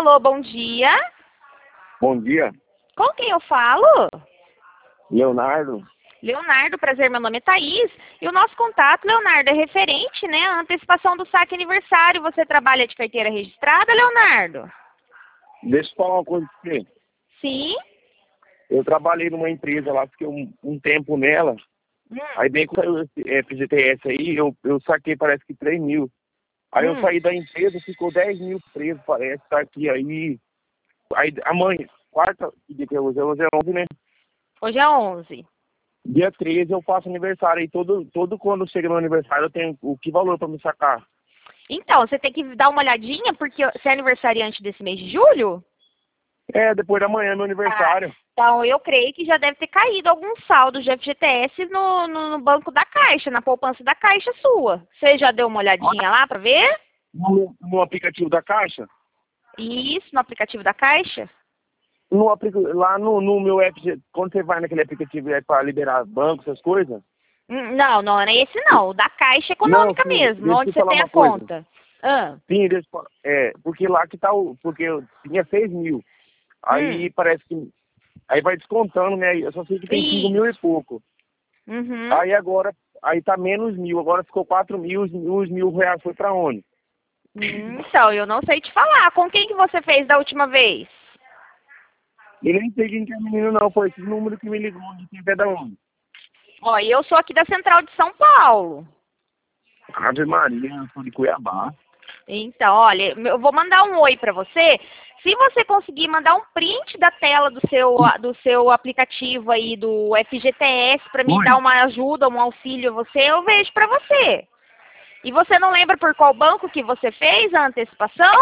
Alô, bom dia. Bom dia, Com quem eu falo? Leonardo. Leonardo, prazer, meu nome é Thaís. E o nosso contato, Leonardo, é referente, né, à antecipação do saque aniversário. Você trabalha de carteira registrada, Leonardo? Deixa eu falar uma coisa pra você. Sim. Eu trabalhei numa empresa lá, fiquei um tempo nela. Hum. Aí bem que saiu esse FGTS aí, eu saquei parece que 3 mil. Aí eu saí da empresa, ficou 10 mil preso, parece, tá aqui aí. Aí amanhã, quarta, que dia que é hoje? Hoje é 11, né? Hoje é 11. Dia 13 eu faço aniversário aí, todo quando chega meu aniversário eu tenho o que valor pra me sacar. Então, você tem que dar uma olhadinha, porque você é aniversariante desse mês de julho? É, depois da manhã é meu aniversário. Então, eu creio que já deve ter caído algum saldo de FGTS no banco da Caixa, na poupança da Caixa sua. Você já deu uma olhadinha lá para ver? No aplicativo da Caixa? Isso, no aplicativo da Caixa? Lá no meu app, quando você vai naquele aplicativo para liberar banco, essas coisas. Não é esse não. O da Caixa Não, Econômica sim, mesmo, deixa onde eu você falar tem a uma coisa. conta. Ah, Sim, deixa eu falar. Porque lá que tá porque eu tinha 6 mil. hum, Aí parece que. Aí vai descontando, né? Eu só sei que tem 5 mil e isso. pouco. Uhum. Aí agora, aí tá menos mil, agora ficou 4 mil, os mil reais foi pra onde? Então, eu não sei te falar. Com quem que você fez da última vez? E nem sei quem que é menino, não. Foi esse número que me ligou de quem é da onde. Ó, eu sou aqui da Central de São Paulo. Ave Maria, eu sou de Cuiabá. Então, olha, eu vou mandar um oi para você. Se você conseguir mandar um print da tela do seu aplicativo aí do FGTS para me dar Oi? uma ajuda, um auxílio a você, eu vejo para você. E você não lembra por qual banco que você fez a antecipação?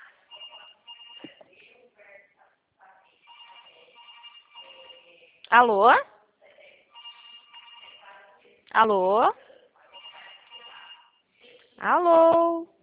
Alô? Alô? Alô?